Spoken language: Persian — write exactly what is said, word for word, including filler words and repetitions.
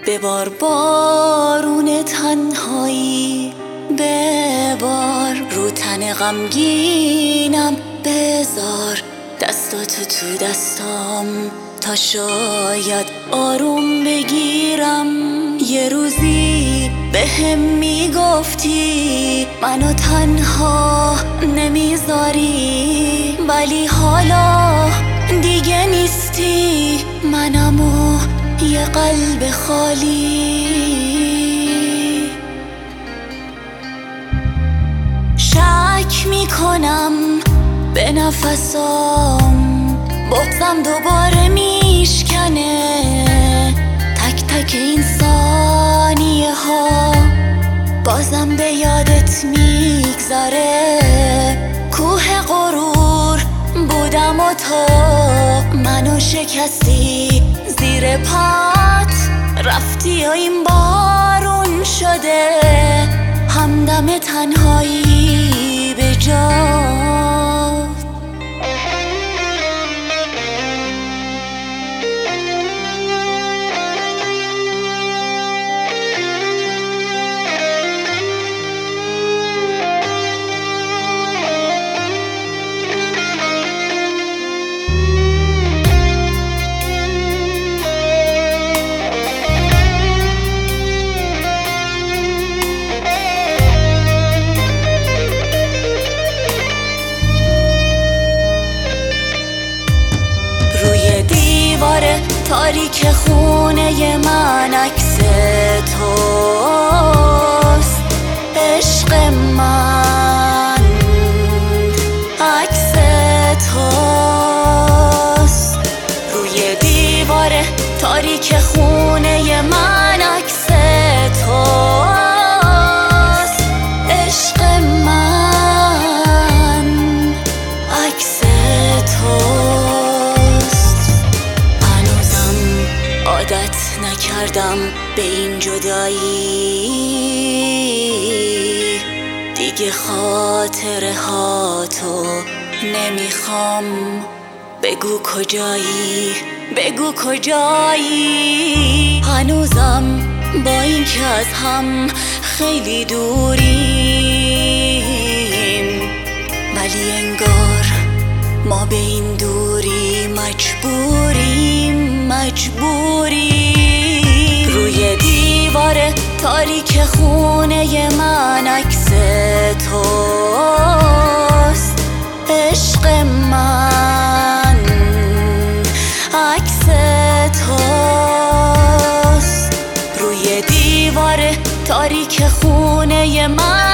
ببار بارون تنهایی، ببار رو تن غمگینم، بذار دستاتو تو دستام تا شاید آروم بگیرم. یه روزی به هم میگفتی منو تنها نمیذاری، ولی حالا دیگه نیستی، منم و یه قلب خالی. شک میکنم به نفسام، بغضم دوباره میشکنه، تک تک این ثانیه ها بازم به یادت میگذاره. کوه غرور بودم و تو منو شکستی، زیر پات رفتی و این بارون شده، همدم تنهایی به جات. تاریک خونه من عکس توست، عشق من عکس توست. روی دیوار تاریک خونه من عکس توست، عشق من عکس توست. عادت نکردم به این جدایی، دیگه خاطره ها تو نمیخوام. بگو کجایی، بگو کجایی. هنوزم با این که از هم خیلی دوریم، ولی انگار ما به این دوری مجبوریم مجبوری. روی دیوار تاریک خونه من عکس توست، عشق من عکس توست. روی دیوار تاریک خونه من